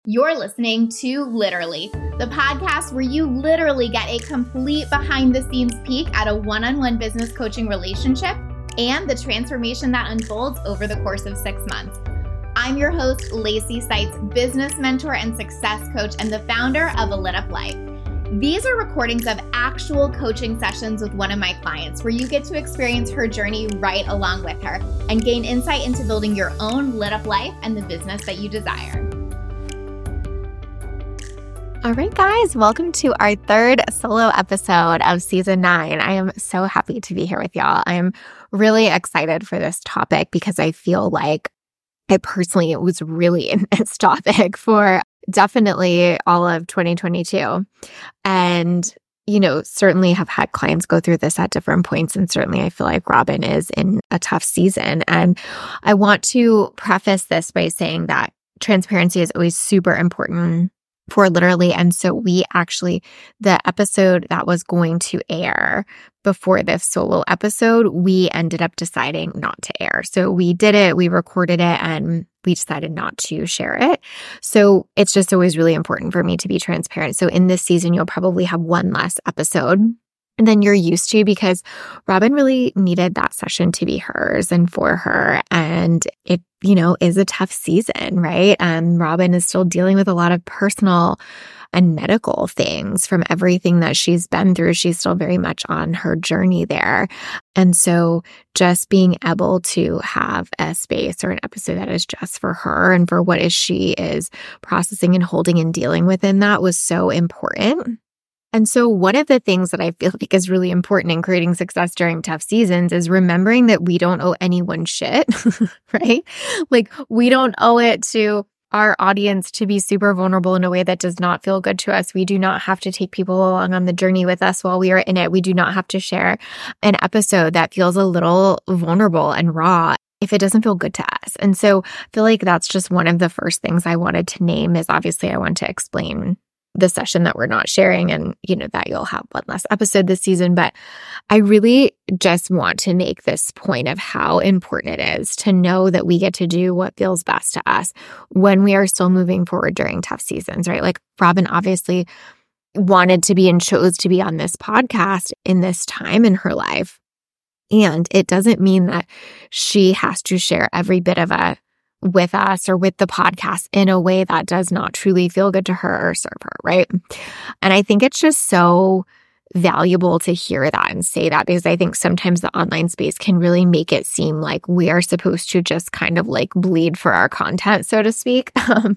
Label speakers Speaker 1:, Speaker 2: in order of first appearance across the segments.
Speaker 1: You're listening to Literally, the podcast where you literally get a complete behind-the-scenes peek at a one-on-one business coaching relationship and the transformation that unfolds over the course of 6 months. I'm your host, Lacey Seitz, business mentor and success coach and the founder of A Lit Up Life. These are recordings of actual coaching sessions with one of my clients where you get to experience her journey right along with her and gain insight into building your own lit up life and the business that you desire.
Speaker 2: All right, guys, welcome to our third solo episode of season 9. I am so happy to be here with y'all. I'm really excited for this topic because I feel like I personally was really in this topic for definitely all of 2022. And, certainly have had clients go through this at different points. And certainly I feel like Robin is in a tough season. And I want to preface this by saying that transparency is always super important for Literally. And so the episode that was going to air before this solo episode, we ended up deciding not to air. So we did it, we recorded it, and we decided not to share it. So it's just always really important for me to be transparent. So in this season, you'll probably have one less episode than you're used to because Robin really needed that session to be hers and for her. And it, is a tough season, right? Robin is still dealing with a lot of personal and medical things from everything that she's been through. She's still very much on her journey there. And so just being able to have a space or an episode that is just for her and for what she is processing and holding and dealing with in that was so important. And so one of the things that I feel like is really important in creating success during tough seasons is remembering that we don't owe anyone shit, right? Like we don't owe it to our audience to be super vulnerable in a way that does not feel good to us. We do not have to take people along on the journey with us while we are in it. We do not have to share an episode that feels a little vulnerable and raw if it doesn't feel good to us. And so I feel like that's just one of the first things I wanted to name is obviously I want to explain the session that we're not sharing and, that you'll have one less episode this season. But I really just want to make this point of how important it is to know that we get to do what feels best to us when we are still moving forward during tough seasons, right? Like Robin obviously wanted to be and chose to be on this podcast in this time in her life. And it doesn't mean that she has to share every bit of it with us or with the podcast in a way that does not truly feel good to her or serve her, right? And I think it's just so valuable to hear that and say that because I think sometimes the online space can really make it seem like we are supposed to just kind of like bleed for our content, so to speak.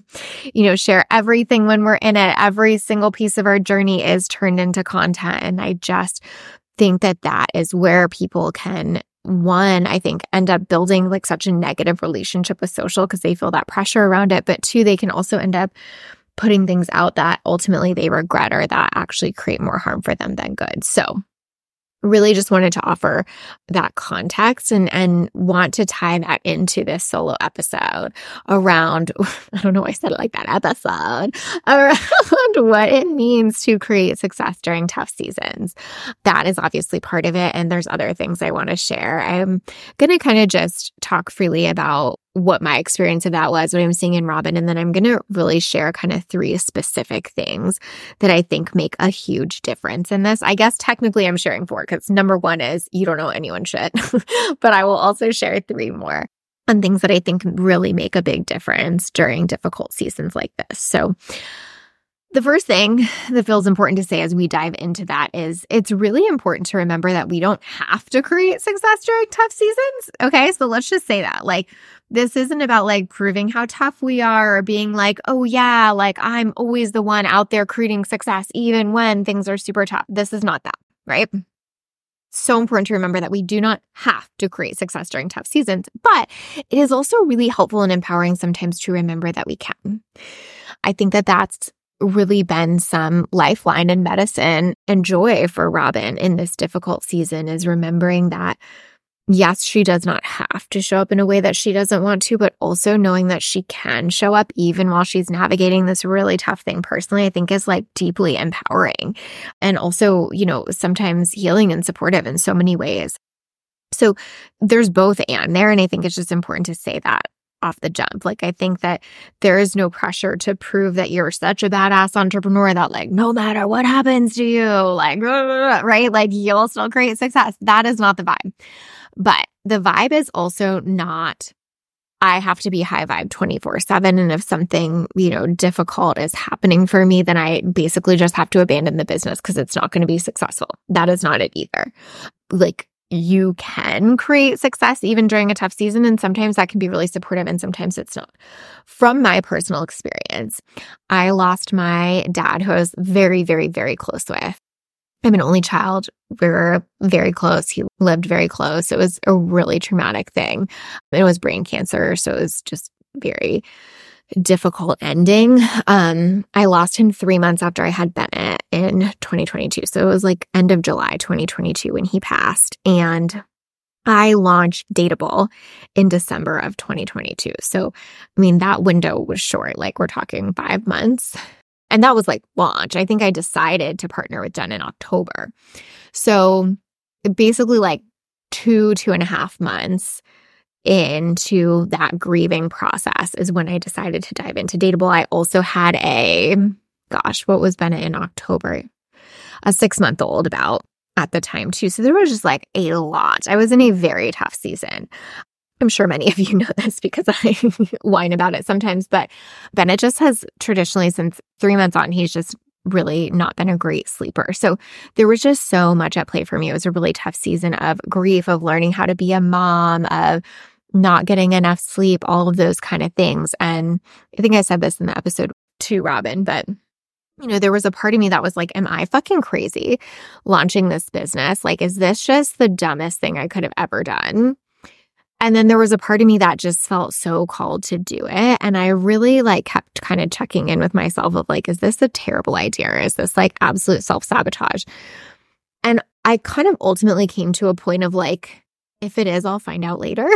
Speaker 2: Share everything when we're in it. Every single piece of our journey is turned into content. And I just think that is where people can I think end up building like such a negative relationship with social because they feel that pressure around it. But 2, they can also end up putting things out that ultimately they regret or that actually create more harm for them than good. So really just wanted to offer that context and want to tie that into this solo episode around, I don't know why I said it like that, episode, around what it means to create success during tough seasons. That is obviously part of it. And there's other things I want to share. I'm going to kind of just talk freely about what my experience of that was, what I'm seeing in Robin. And then I'm going to really share kind of 3 specific things that I think make a huge difference in this. I guess technically I'm sharing 4 because number 1 is you don't know anyone shit, but I will also share 3 more on things that I think really make a big difference during difficult seasons like this. So the first thing that feels important to say as we dive into that is it's really important to remember that we don't have to create success during tough seasons. Okay, so let's just say that. Like, this isn't about like proving how tough we are or being like, oh yeah, like I'm always the one out there creating success even when things are super tough. This is not that, right? So important to remember that we do not have to create success during tough seasons, but it is also really helpful and empowering sometimes to remember that we can. I think that that's really been some lifeline and medicine and joy for Robin in this difficult season is remembering that yes, she does not have to show up in a way that she doesn't want to, but also knowing that she can show up even while she's navigating this really tough thing personally, I think is like deeply empowering and also, sometimes healing and supportive in so many ways. So there's both and there. And I think it's just important to say that off the jump. Like, I think that there is no pressure to prove that you're such a badass entrepreneur that like, no matter what happens to you, like, right? Like, you'll still create success. That is not the vibe. But the vibe is also not, I have to be high vibe 24/7. And if something, difficult is happening for me, then I basically just have to abandon the business because it's not going to be successful. That is not it either. Like, you can create success even during a tough season. And sometimes that can be really supportive and sometimes it's not. From my personal experience, I lost my dad, who I was very, very, very close with. I'm an only child. We were very close. He lived very close. It was a really traumatic thing. It was brain cancer. So it was just very difficult ending. I lost him 3 months after I had Bennett in 2022. So it was like end of July 2022 when he passed. And I launched Dateable in December of 2022. So, that window was short. Like, we're talking 5 months. And that was like launch. I think I decided to partner with Jen in October. So basically like 2.5 months into that grieving process is when I decided to dive into Dateable. I also had what was Bennett in October? A 6-month-old about at the time too. So there was just like a lot. I was in a very tough season. I'm sure many of you know this because I whine about it sometimes, but Bennett just has traditionally, since 3 months on, he's just really not been a great sleeper. So there was just so much at play for me. It was a really tough season of grief, of learning how to be a mom, of not getting enough sleep, all of those kind of things. And I think I said this in the episode too, Robin, but there was a part of me that was like, am I fucking crazy launching this business? Like, is this just the dumbest thing I could have ever done? And then there was a part of me that just felt so called to do it. And I really kept kind of checking in with myself of like, is this a terrible idea? Or is this like absolute self-sabotage? And I kind of ultimately came to a point of like, if it is, I'll find out later.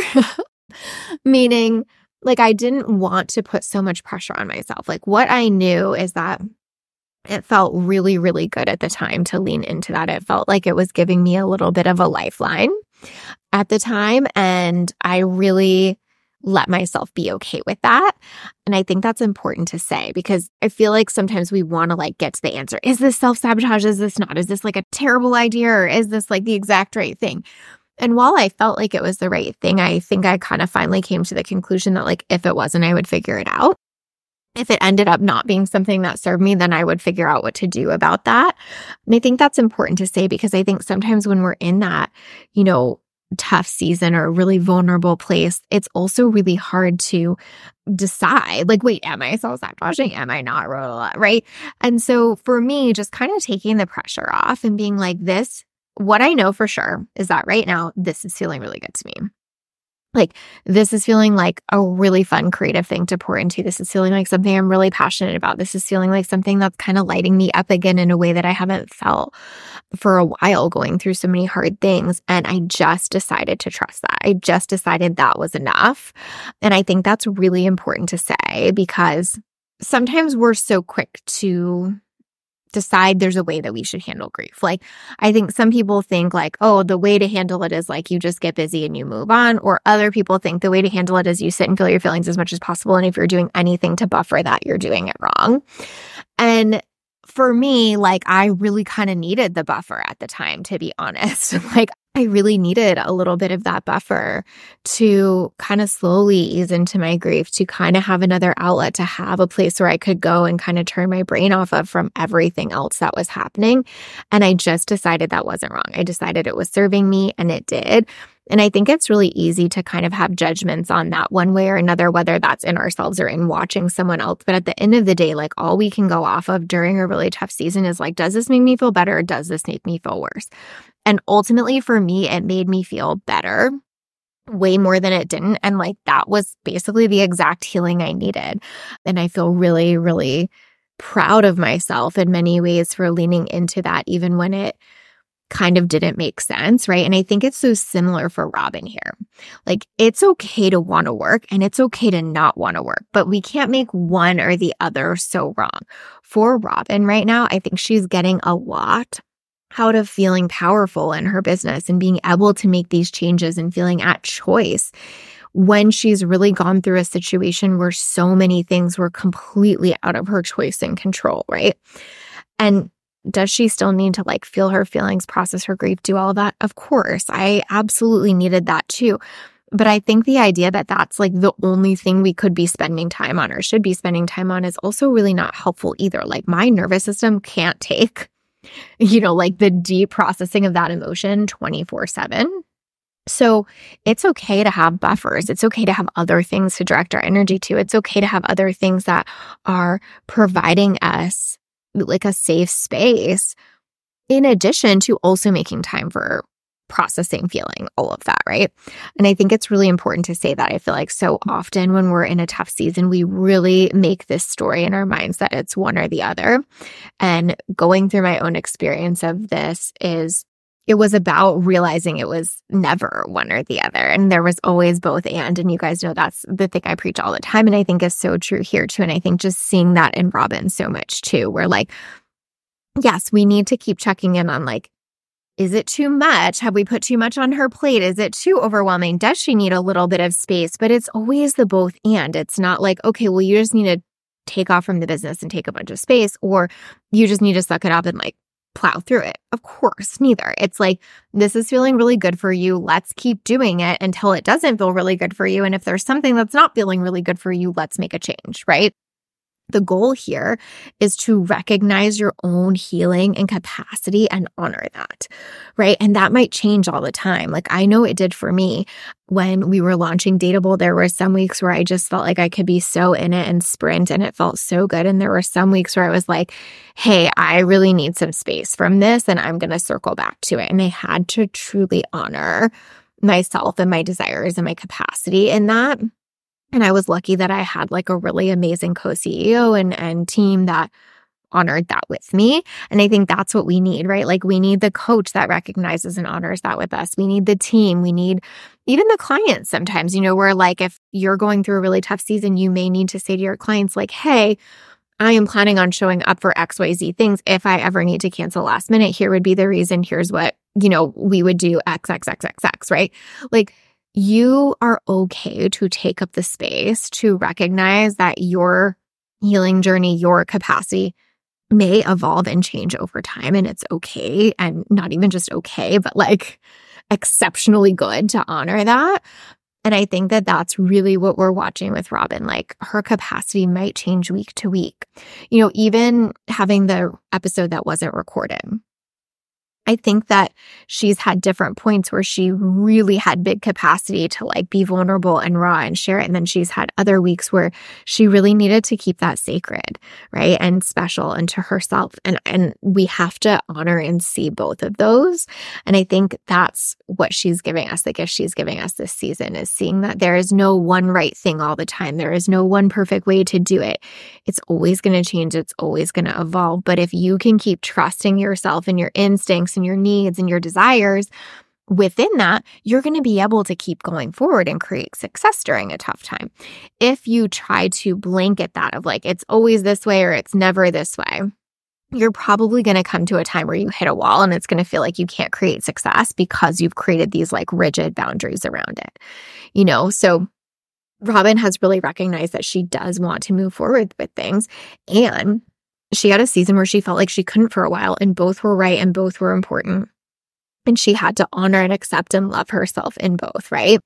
Speaker 2: Meaning, like, I didn't want to put so much pressure on myself. Like, what I knew is that it felt really, really good at the time to lean into that. It felt like it was giving me a little bit of a lifeline at the time. And I really let myself be okay with that. And I think that's important to say because I feel like sometimes we want to get to the answer. Is this self-sabotage? Is this not? Is this like a terrible idea? Or is this like the exact right thing? And while I felt like it was the right thing, I think I kind of finally came to the conclusion that like, if it wasn't, I would figure it out. If it ended up not being something that served me, then I would figure out what to do about that. And I think that's important to say because I think sometimes when we're in that, tough season or a really vulnerable place, it's also really hard to decide, like, wait, am I self-sabotaging? Am I not? Right? And so for me, just kind of taking the pressure off and being like this, what I know for sure is that right now, this is feeling really good to me. Like, this is feeling like a really fun, creative thing to pour into. This is feeling like something I'm really passionate about. This is feeling like something that's kind of lighting me up again in a way that I haven't felt for a while, going through so many hard things. And I just decided to trust that. I just decided that was enough. And I think that's really important to say because sometimes we're so quick to decide there's a way that we should handle grief. Like, I think some people think like, oh, the way to handle it is like you just get busy and you move on. Or other people think the way to handle it is you sit and feel your feelings as much as possible. And if you're doing anything to buffer that, you're doing it wrong. And for me, like, I really kind of needed the buffer at the time, to be honest. Like, I really needed a little bit of that buffer to kind of slowly ease into my grief, to kind of have another outlet, to have a place where I could go and kind of turn my brain off of from everything else that was happening. And I just decided that wasn't wrong. I decided it was serving me, and it did. And I think it's really easy to kind of have judgments on that one way or another, whether that's in ourselves or in watching someone else. But at the end of the day, like, all we can go off of during a really tough season is like, does this make me feel better or does this make me feel worse? And ultimately for me, it made me feel better way more than it didn't. And like, that was basically the exact healing I needed. And I feel really, really proud of myself in many ways for leaning into that, even when it kind of didn't make sense, right? And I think it's so similar for Robin here. Like, it's okay to want to work and it's okay to not want to work, but we can't make one or the other so wrong. For Robin right now, I think she's getting a lot out of feeling powerful in her business and being able to make these changes and feeling at choice when she's really gone through a situation where so many things were completely out of her choice and control, right? And does she still need to like feel her feelings, process her grief, do all of that? Of course. I absolutely needed that too. But I think the idea that that's like the only thing we could be spending time on or should be spending time on is also really not helpful either. Like my nervous system can't take, like the deep processing of that emotion 24/7. So it's okay to have buffers. It's okay to have other things to direct our energy to. It's okay to have other things that are providing us like a safe space, in addition to also making time for processing, feeling, all of that, right? And I think it's really important to say that. I feel like so often when we're in a tough season, we really make this story in our minds that it's one or the other. And going through my own experience of this it was about realizing it was never one or the other. And there was always both and you guys know that's the thing I preach all the time. And I think is so true here too. And I think just seeing that in Robin so much too, where like, yes, we need to keep checking in on like, is it too much? Have we put too much on her plate? Is it too overwhelming? Does she need a little bit of space? But it's always the both and. It's not like, okay, well, you just need to take off from the business and take a bunch of space, or you just need to suck it up and like plow through it. Of course, neither. It's like, this is feeling really good for you. Let's keep doing it until it doesn't feel really good for you. And if there's something that's not feeling really good for you, let's make a change, right? The goal here is to recognize your own healing and capacity and honor that, right? And that might change all the time. Like I know it did for me when we were launching Dateable. There were some weeks where I just felt like I could be so in it and sprint and it felt so good. And there were some weeks where I was like, hey, I really need some space from this and I'm going to circle back to it. And I had to truly honor myself and my desires and my capacity in that. And I was lucky that I had like a really amazing co-CEO and team that honored that with me. And I think that's what we need, right? Like we need the coach that recognizes and honors that with us. We need the team. We need even the clients sometimes, where like if you're going through a really tough season, you may need to say to your clients like, hey, I am planning on showing up for XYZ things. If I ever need to cancel last minute, here would be the reason. Here's what, we would do XXXXX, right? Like you are okay to take up the space to recognize that your healing journey, your capacity may evolve and change over time. And it's okay. And not even just okay, but like exceptionally good to honor that. And I think that that's really what we're watching with Robin. Like her capacity might change week to week. Even having the episode that wasn't recorded, I think that she's had different points where she really had big capacity to like be vulnerable and raw and share it. And then she's had other weeks where she really needed to keep that sacred, right? And special and to herself. And we have to honor and see both of those. And I think that's what she's giving us, the gift she's giving us this season, is seeing that there is no one right thing all the time. There is no one perfect way to do it. It's always going to change. It's always going to evolve. But if you can keep trusting yourself and your instincts and your needs and your desires within that, you're going to be able to keep going forward and create success during a tough time. If you try to blanket that of like, it's always this way or it's never this way, you're probably going to come to a time where you hit a wall and it's going to feel like you can't create success because you've created these like rigid boundaries around it, So Robin has really recognized that she does want to move forward with things. And she had a season where she felt like she couldn't for a while, and both were right and both were important. And she had to honor and accept and love herself in both, right?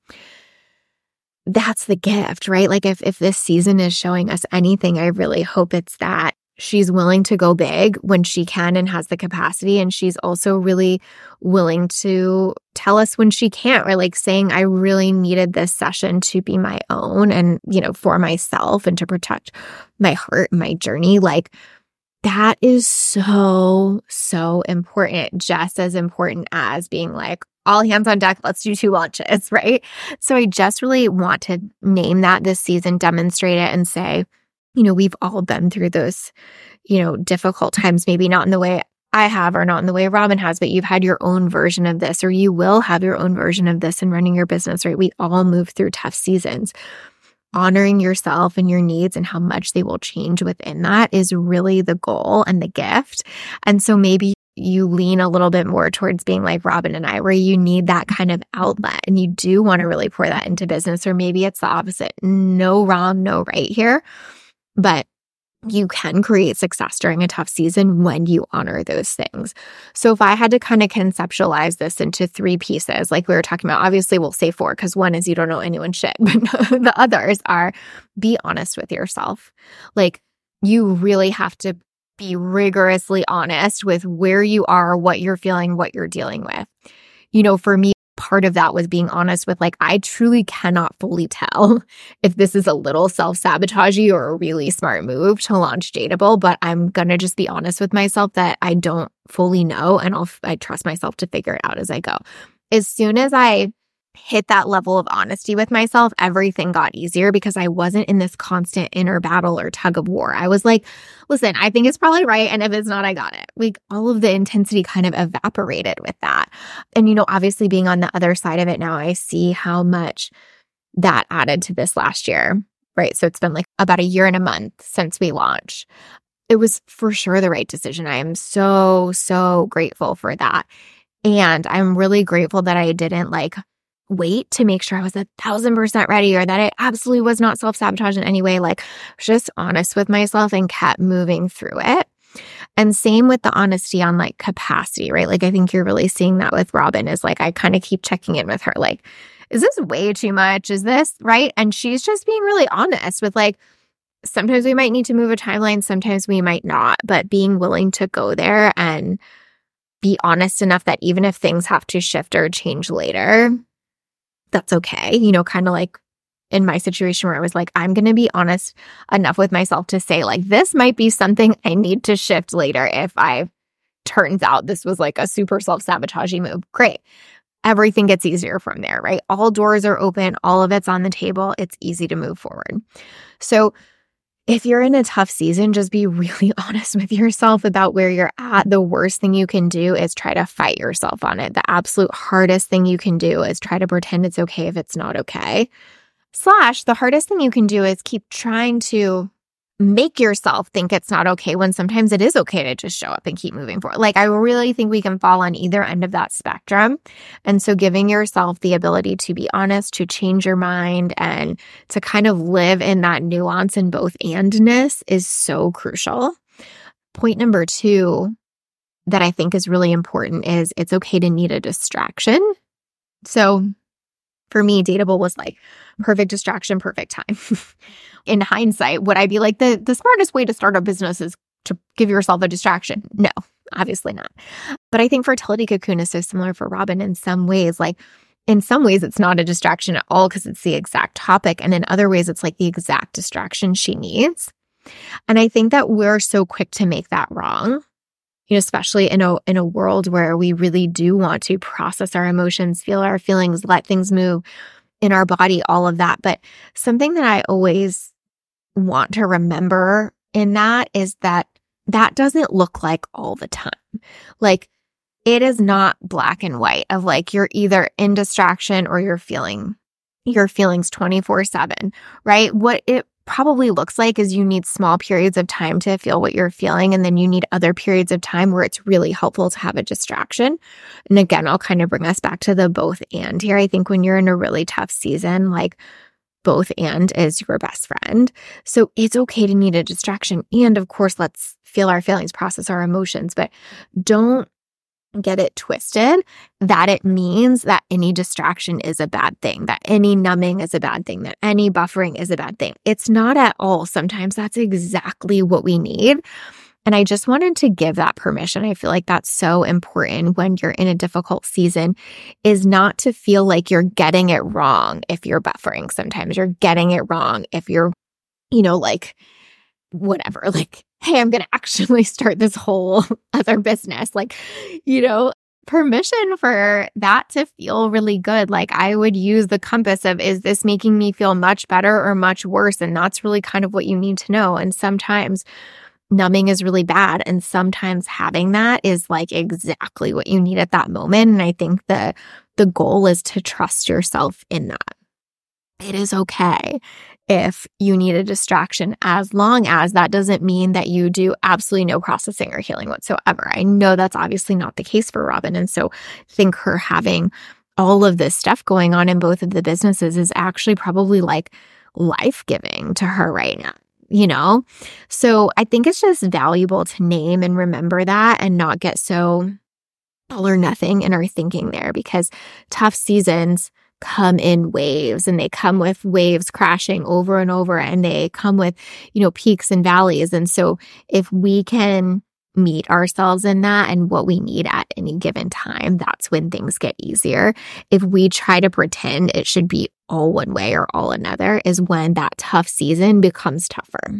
Speaker 2: That's the gift, right? Like if this season is showing us anything, I really hope it's that she's willing to go big when she can and has the capacity. And she's also really willing to tell us when she can't, right? Like saying, I really needed this session to be my own and, for myself and to protect my heart and my journey. Like that is so, so important, just as important as being like, all hands on deck, let's do 2 launches, right? So I just really want to name that this season, demonstrate it, and say, we've all been through those, difficult times, maybe not in the way I have or not in the way Robin has, but you've had your own version of this, or you will have your own version of this in running your business, right? We all move through tough seasons. Honoring yourself and your needs and how much they will change within that is really the goal and the gift. And so maybe you lean a little bit more towards being like Robin and I, where you need that kind of outlet and you do want to really pour that into business, or maybe it's the opposite. No wrong, no right here, but you can create success during a tough season when you honor those things. So if I had to kind of conceptualize this into 3 pieces, like we were talking about, obviously we'll say 4 because one is you don't know anyone's shit, but the others are be honest with yourself. Like you really have to be rigorously honest with where you are, what you're feeling, what you're dealing with. For me, part of that was being honest with like, I truly cannot fully tell if this is a little self-sabotagey or a really smart move to launch Dateable, but I'm going to just be honest with myself that I don't fully know, and I trust myself to figure it out as I go. As soon as I hit that level of honesty with myself, everything got easier because I wasn't in this constant inner battle or tug of war. I was like, listen, I think it's probably right. And if it's not, I got it. Like all of the intensity kind of evaporated with that. And, obviously being on the other side of it now, I see how much that added to this last year, right? So it's been like about a year and a month since we launched. It was for sure the right decision. I am so, so grateful for that. And I'm really grateful that I didn't wait to make sure I was 1,000% ready or that it absolutely was not self-sabotage in any way. Like, I was just honest with myself and kept moving through it. And same with the honesty on capacity, right? Like, I think you're really seeing that with Robin is I kind of keep checking in with her. Like, is this way too much? Is this right? And she's just being really honest with sometimes we might need to move a timeline, sometimes we might not, but being willing to go there and be honest enough that even if things have to shift or change later, that's okay. Kind of like in my situation where I was like, I'm going to be honest enough with myself to say this might be something I need to shift later if turns out this was a super self-sabotaging move. Great. Everything gets easier from there, right? All doors are open. All of it's on the table. It's easy to move forward. So if you're in a tough season, just be really honest with yourself about where you're at. The worst thing you can do is try to fight yourself on it. The absolute hardest thing you can do is try to pretend it's okay if it's not okay. / the hardest thing you can do is keep trying to make yourself think it's not okay when sometimes it is okay to just show up and keep moving forward. I really think we can fall on either end of that spectrum. And so giving yourself the ability to be honest, to change your mind, and to kind of live in that nuance and both andness is so crucial. Point number 2 that I think is really important is it's okay to need a distraction. So for me, Dateable was perfect distraction, perfect time. In hindsight, would I be the smartest way to start a business is to give yourself a distraction? No, obviously not. But I think Fertility Cocoon is so similar for Robin in some ways. In some ways, it's not a distraction at all because it's the exact topic. And in other ways, it's the exact distraction she needs. And I think that we're so quick to make that wrong. Especially in a world where we really do want to process our emotions, feel our feelings, let things move in our body, all of that. But something that I always want to remember in that is that doesn't look like all the time. It is not black and white of you're either in distraction or you're feeling your feelings 24/7, right? What it probably looks like is you need small periods of time to feel what you're feeling, and then you need other periods of time where it's really helpful to have a distraction. And again, I'll kind of bring us back to the both and here. I think when you're in a really tough season, both and is your best friend. So it's okay to need a distraction. And of course, let's feel our feelings, process our emotions, but don't get it twisted that it means that any distraction is a bad thing, that any numbing is a bad thing, that any buffering is a bad thing. It's not at all. Sometimes that's exactly what we need. And I just wanted to give that permission. I feel like that's so important when you're in a difficult season, is not to feel like you're getting it wrong if you're buffering. Sometimes you're getting it wrong if you're, whatever, hey, I'm going to actually start this whole other business. Permission for that to feel really good. I would use the compass of, is this making me feel much better or much worse? And that's really kind of what you need to know. And sometimes numbing is really bad. And sometimes having that is exactly what you need at that moment. And I think the goal is to trust yourself in that. It is okay if you need a distraction, as long as that doesn't mean that you do absolutely no processing or healing whatsoever. I know that's obviously not the case for Robin. And so I think her having all of this stuff going on in both of the businesses is actually probably like life-giving to her right now, you know? So I think it's just valuable to name and remember that and not get so all or nothing in our thinking there, because tough seasons come in waves, and they come with waves crashing over and over, and they come with, peaks and valleys. And so if we can meet ourselves in that and what we need at any given time, that's when things get easier. If we try to pretend it should be all one way or all another, is when that tough season becomes tougher.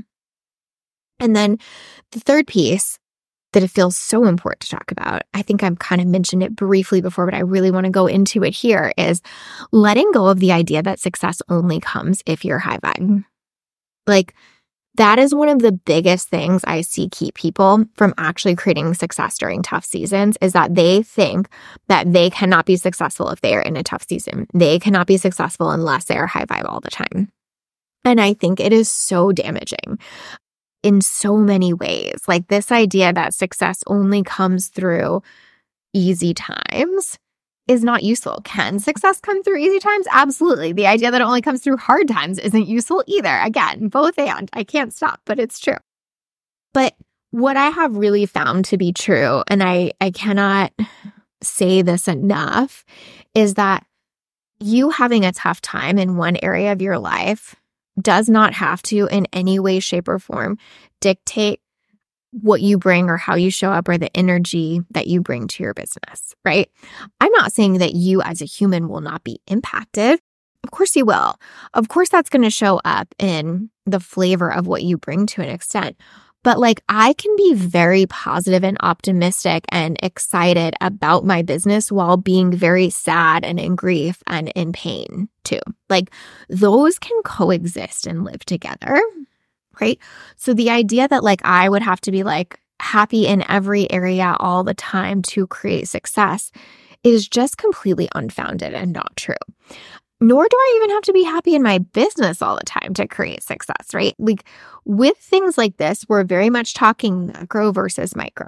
Speaker 2: And then the third piece that it feels so important to talk about, I think I've kind of mentioned it briefly before, but I really want to go into it here, is letting go of the idea that success only comes if you're high vibe. Like, that is one of the biggest things I see keep people from actually creating success during tough seasons, is that they think that they cannot be successful if they are in a tough season. They cannot be successful unless they are high vibe all the time. And I think it is so damaging in so many ways. Like, this idea that success only comes through easy times is not useful. Can success come through easy times? Absolutely. The idea that it only comes through hard times isn't useful either. Again, both and. I can't stop, but it's true. But what I have really found to be true, and I cannot say this enough, is that you having a tough time in one area of your life does not have to, in any way, shape, or form, dictate what you bring or how you show up or the energy that you bring to your business, right? I'm not saying that you as a human will not be impacted. Of course you will. Of course that's going to show up in the flavor of what you bring to an extent. But I can be very positive and optimistic and excited about my business while being very sad and in grief and in pain too. Those can coexist and live together, right? So the idea that I would have to be happy in every area all the time to create success is just completely unfounded and not true. Nor do I even have to be happy in my business all the time to create success, right? With things like this, we're very much talking macro versus micro.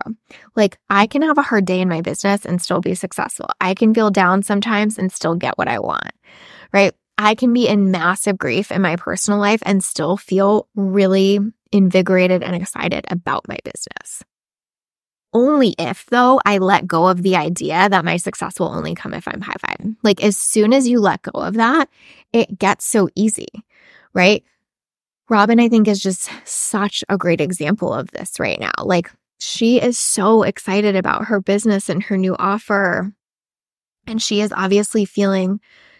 Speaker 2: I can have a hard day in my business and still be successful. I can feel down sometimes and still get what I want, right? I can be in massive grief in my personal life and still feel really invigorated and excited about my business. Only if, though, I let go of the idea that my success will only come if I'm high vibe. As soon as you let go of that, it gets so easy, right? Robin, I think, is just such a great example of this right now. She is so excited about her business and her new offer. And she is obviously feeling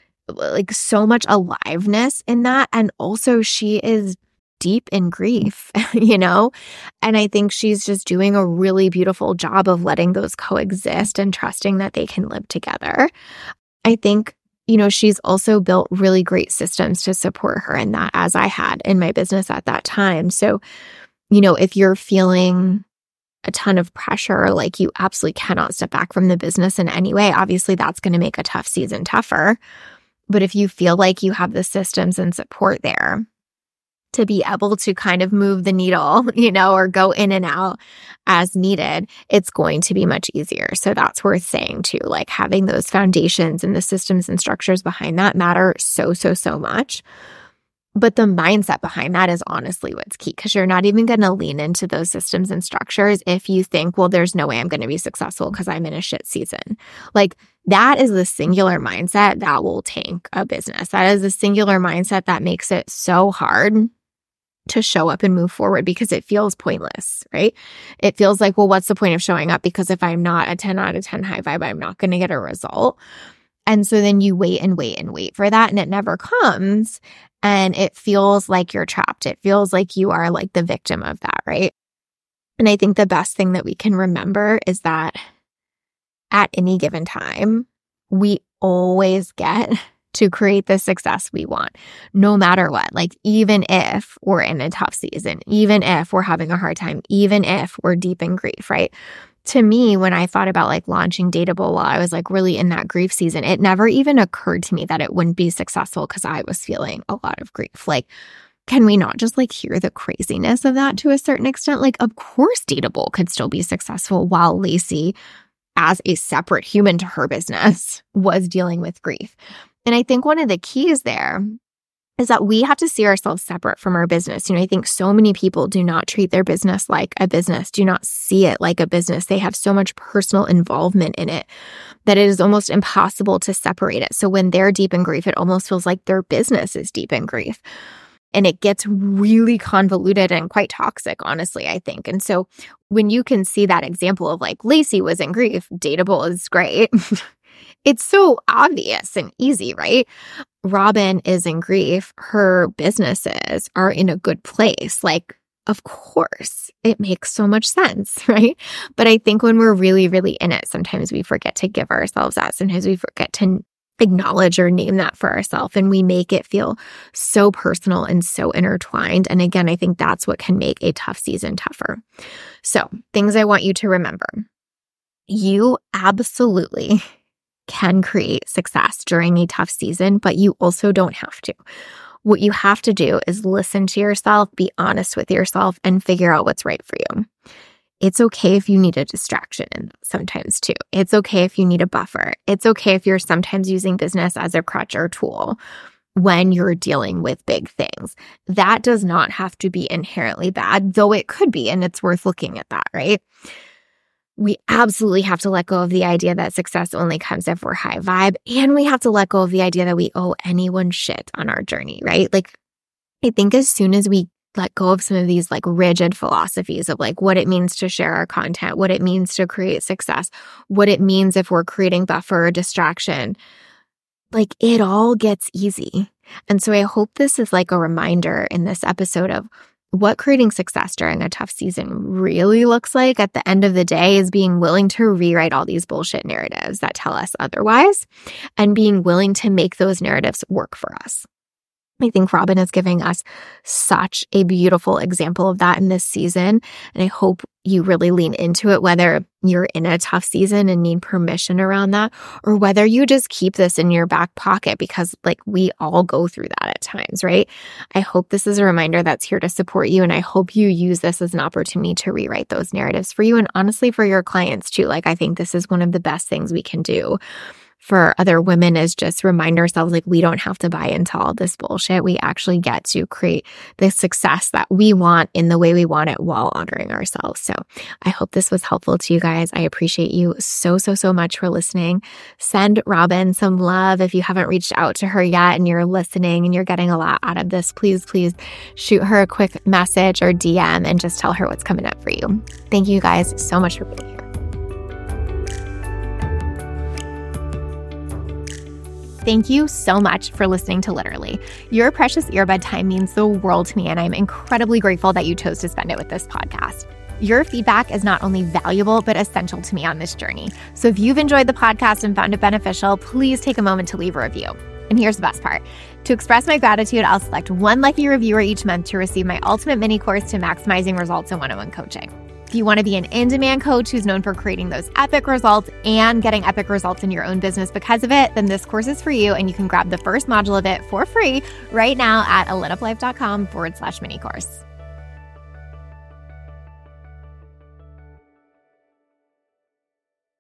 Speaker 2: so much aliveness in that. And also she is deep in grief, And I think she's just doing a really beautiful job of letting those coexist and trusting that they can live together. I think, she's also built really great systems to support her in that, as I had in my business at that time. So, if you're feeling a ton of pressure, you absolutely cannot step back from the business in any way, obviously that's going to make a tough season tougher. But if you feel like you have the systems and support there to be able to kind of move the needle, or go in and out as needed, it's going to be much easier. So that's worth saying too, having those foundations and the systems and structures behind that matter so much. But the mindset behind that is honestly what's key, because you're not even going to lean into those systems and structures if you think, well, there's no way I'm going to be successful because I'm in a shit season. That is the singular mindset that will tank a business. That is the singular mindset that makes it so hard to show up and move forward, because it feels pointless, right? It feels like, well, what's the point of showing up? Because if I'm not a 10 out of 10 high vibe, I'm not going to get a result. And so then you wait and wait and wait for that, and it never comes. And it feels like you're trapped. It feels like you are the victim of that, right? And I think the best thing that we can remember is that at any given time, we always get to create the success we want, no matter what. Even if we're in a tough season, even if we're having a hard time, even if we're deep in grief, right? to me, when I thought about like launching Dateable while I was like really in that grief season, it never even occurred to me that it wouldn't be successful because I was feeling a lot of grief. Like, can we not just like hear the craziness of that to a certain extent? Like, of course, Dateable could still be successful while Lacey, as a separate human to her business, was dealing with grief. And I think one of the keys there is that we have to see ourselves separate from our business. I think so many people do not treat their business like a business, do not see it like a business. They have so much personal involvement in it that it is almost impossible to separate it. So when they're deep in grief, it almost feels like their business is deep in grief. And it gets really convoluted and quite toxic, honestly, I think. And so when you can see that example of like Lacey was in grief, Dateable is great. It's so obvious and easy, right? Robin is in grief. Her businesses are in a good place. Like, of course, it makes so much sense, right? But I think when we're really, really in it, sometimes we forget to give ourselves that. Sometimes we forget to acknowledge or name that for ourselves, and we make it feel so personal and so intertwined. And again, I think that's what can make a tough season tougher. So, things I want you to remember. You absolutely can create success during a tough season, but you also don't have to. What you have to do is listen to yourself, be honest with yourself, and figure out what's right for you. It's okay if you need a distraction sometimes too. It's okay if you need a buffer. It's okay if you're sometimes using business as a crutch or tool when you're dealing with big things. That does not have to be inherently bad, though it could be, and it's worth looking at that, right? We absolutely have to let go of the idea that success only comes if we're high vibe, and we have to let go of the idea that we owe anyone shit on our journey, right? Like, I think as soon as we let go of some of these like rigid philosophies of like what it means to share our content, what it means to create success, what it means if we're creating buffer or distraction, like it all gets easy. And so I hope this is like a reminder in this episode of what creating success during a tough season really looks like at the end of the day is being willing to rewrite all these bullshit narratives that tell us otherwise and being willing to make those narratives work for us. I think Robin is giving us such a beautiful example of that in this season. And I hope you really lean into it, whether you're in a tough season and need permission around that, or whether you just keep this in your back pocket because like we all go through that at times, right? I hope this is a reminder that's here to support you. And I hope you use this as an opportunity to rewrite those narratives for you and honestly for your clients too. Like I think this is one of the best things we can do for other women is just remind ourselves like we don't have to buy into all this bullshit. We actually get to create the success that we want in the way we want it while honoring ourselves. So I hope this was helpful to you guys. I appreciate you so much for listening. Send Robin some love. If you haven't reached out to her yet and you're listening and you're getting a lot out of this, please shoot her a quick message or DM and just tell her what's coming up for you. Thank you guys so much for being here. Thank you so much for listening to Literally. Your precious earbud time means the world to me, and I'm incredibly grateful that you chose to spend it with this podcast. Your feedback is not only valuable, but essential to me on this journey. So if you've enjoyed the podcast and found it beneficial, please take a moment to leave a review. And here's the best part. To express my gratitude, I'll select one lucky reviewer each month to receive my ultimate mini course to maximizing results in one-on-one coaching. If you want to be an in-demand coach who's known for creating those epic results and getting epic results in your own business because of it, then this course is for you, and you can grab the first module of it for free right now at alituplife.com/mini course.